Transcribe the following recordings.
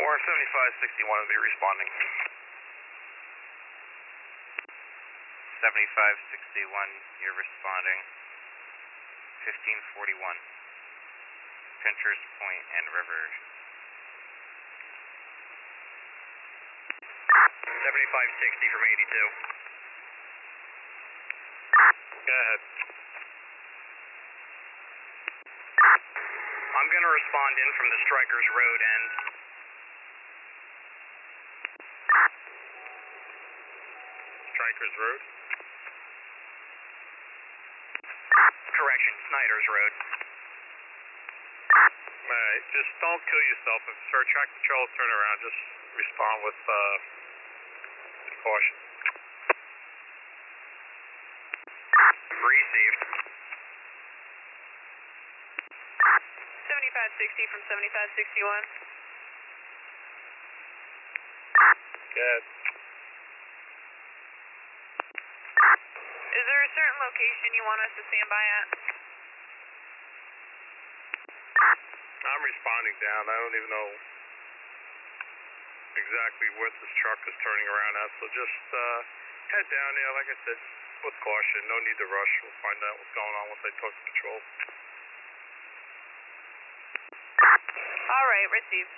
7561 will be responding. 7561, you're responding. 1541. Pinchers Point and River. 7560 from 82. Go ahead. I'm going to respond in from the Strikers Road end. Strikers Road? Correction, Snyder's Road. Alright, just don't kill yourself. If Sir Track Patrol turn around, just respond with caution. Received. 7560 from 7561. Good. Is there a certain location you want us to stand by at? I'm responding down. I don't even know exactly what this truck is turning around at, so just head down there. Like I said, with caution. No need to rush. We'll find out what's going on once I talk to patrol. All right, received.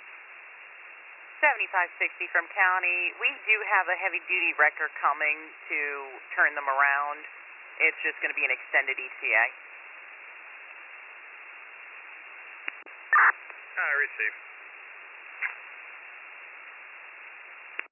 7560 from County. We do have a heavy-duty wrecker coming to turn them around. It's just going to be an extended ETA. All right, received.